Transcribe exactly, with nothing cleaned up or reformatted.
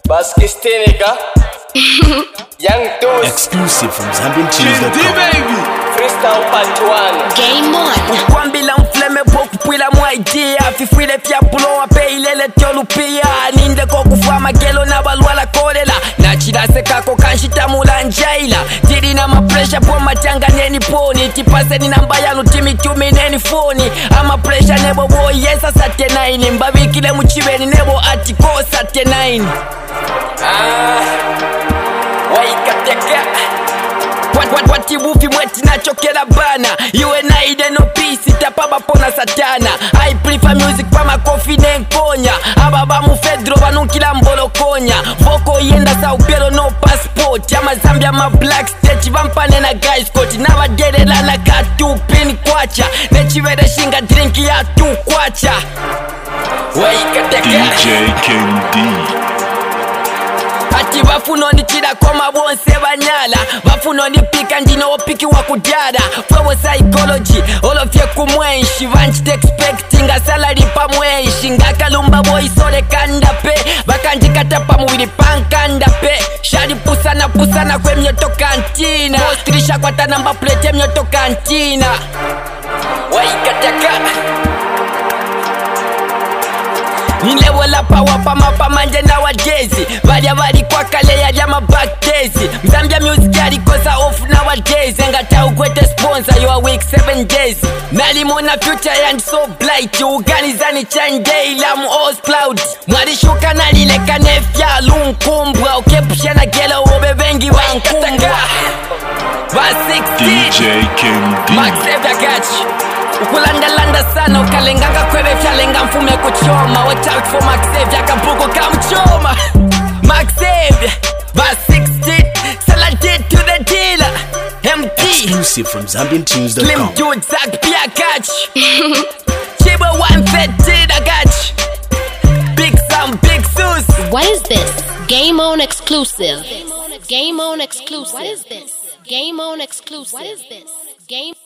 Baskistinika Young Toast exclusive from Zambian Tunes dot com. baby Freestyle part one Game on. Kwambila mfleme boku pwila mwaidia Fifwile fya pulowa pe ilele tyolupia Ninde kokufa magelo na balwala kolela Nachilase kako kanshita mula njaila Tiri na mapresha po matanga neni poni Tipase ni namba yanu timi tumi neni foni Ama presha nebo boy yesa sate nine Mbabikile mchibeni nebo atiko sate nine Ah Waikateka Wati wufi mweti na chokela bana Iwe na ide no peace itapaba pona satana I prefer music pa makofi nenkonya Ababa mufedro banunkila mbolo konya Voko yenda sa upelo no passport Yama Zambia ma black stage Vampane na guys coach Nava derela na katu pin kwacha Nechivere shinga drink ya tu kwacha Waikateka D J King D. Ati bafuno ni chida koma bonse banyala Bafuno ni pika njino opiki wakudada Fwewo psychology, all of you kumwenshi Vanchite expecting a salary pa mwenshi Ngakalumba boy sole kanda pe Bakanjikata pa mwili pankanda pe Shari pusana pusana kwe myoto kantina Mostrisha kwa tanamba plete myoto kantina Waikataka Nilewela pawa pa mapa manje na wadezi Valia vali kwa kale ya jama backdays Mzambia music yari kosa off na wadays Ngata ukwete sponsor you a week seven days Nalimona future and so blight Uganizani chandei la mu all cloud Mwarishuka nalileka nefya lunkumbwa Ukepusha na gela uobe vengi wankumbwa Va D J King D. Max Evagachi Ukulanda landa sana ukalenganga kwebe fyalenga mfume kuchoma Watch out for Max Xavier kabuko kamchoma Max Xavier Verse sixteen Saladid to the dealer M D Exclusive from Zambian Tunes dot Slim com. Dude Zach Pia catch Chiba one fifteen I got Big Sam Big Sus. What is this? Game on exclusive. Game on exclusive. What is this? Game on exclusive. What is this? Game